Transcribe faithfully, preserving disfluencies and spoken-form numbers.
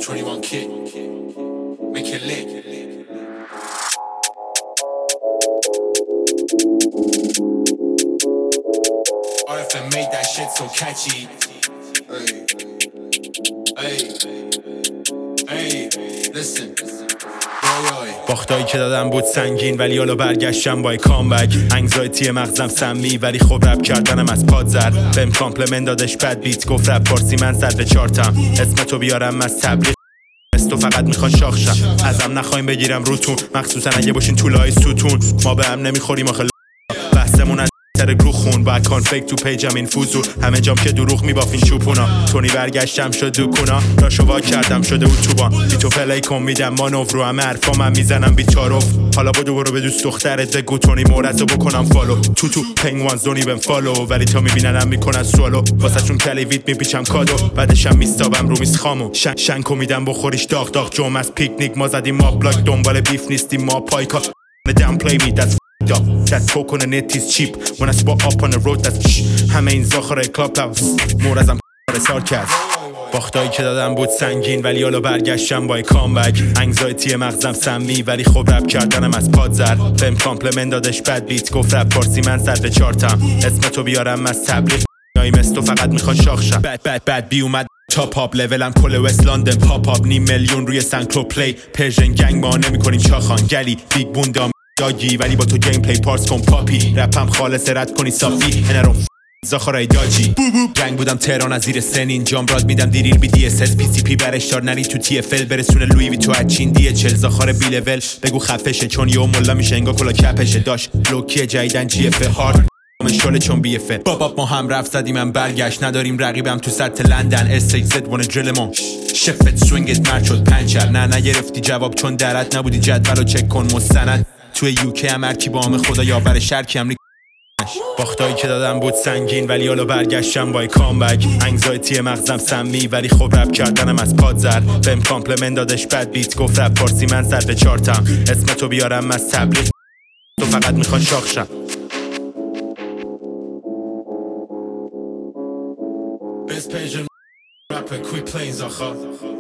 twenty-one kid, make it lit. R F M made that shit so catchy. Hey, hey, hey, listen. باختایی که دادم بود سنگین ولی حالا برگشتم با کامبک. انگزایتی مغزم سمی ولی خب رپ کردنم از پاد زد. بهم کامپلمنت دادش بد بیت گفت رپ فارسی من صدر چارتم. اسم تو بیارم از تبلیغ تو فقط میخوان شاخشم. ازم نخوایم بگیرم روتون مخصوصا اگه باشین طولای ستون. ما به هم نمیخوریم آخه بحثمون از تر گروه خون با کانفیک تو پیجم این فوزو همه جام که دروغ میبافین چوپونا. تونی برگشتم شد دوکونا راشو وا کردم شده اتوبان. بی تو پلی کن میدم مانور رو همه حرفا من میزنم بی تعارف. حالا بدو برو به دوست دخترت بگو تونی مورزو بکنم فالو. تو تو پنگوان زونی بهم فالو ولی تا میبیننم میکنن سوالو. واسه چون کلیویت میپیچم کادو بعدشم میستابم رو میز خامو. شن شنکو میدم بخوریش داغ داغ جوم از پیکنیک ما زدیم ما بلاک دنبال بیف نیستیم ما پایکا. Don't play me that's up. That coconut is cheap. When I spot up on the road that's shh. همه این زاخره کلاب هاوس مورزم رسال کرد. باختایی که دادم بود سنگین ولی حالا برگشتم با کامبک. انگزایتی مغزم سمی ولی خب رپ کردنم از پاد زد. بهم کامپلمنت دادش بد بیت گفت رپ فارسی من صدر چارتم. اسم تو بیارم از تبلیغ نایم تو فقط میخوان شاخشم. بد بد بد بی اومد تاپ اپ لولم کل وست لندن پاپ اپ نیم میلیون روی سنکلو پلی. پرژن گنگ ما نمیکنیم چاخان گلی بیگ بوندام داگی ولی با تو گیم پلی پارس کن پاپی. رپم خالص رد کنی صافی انرو زاخرای داجی. جنگ بودم تهران از زیر سنین جام راد میدم دیریر بی دی اس اس پی سی پی برش دار نری تو تی اف ال برسونه لوی وی تو از چین دی چل. زاخر بی لول بگو خفشه چون یو مولا میشه انگا کلا کپشه. داش لوکی جیدن جی اف هارد مشال چون بی اف بابا ما هم رفت زدیم من برگشت نداریم رقیبم تو سطح لندن. اس ایکس زد وان درلمون شفت سوینگت مرد شد پنچر. نه نگرفتی جواب چون درت نبودی جدولو چک کن مستند. توی یوکی هم هرکی با هم خدا یاور شرکی هم باختایی که دادم بود سنگین ولی حالا برگشتم با کامبک. انگزایتی مغزم سمی ولی خب رپ کردنم از پاد زد. بهم کامپلمنت دادش بد بیت گفت رپ فارسی من صدر چارتم. اسم تو بیارم از تبلیغ تو فقط میخوان شاخشم. Best page and rapper quick plays آخا.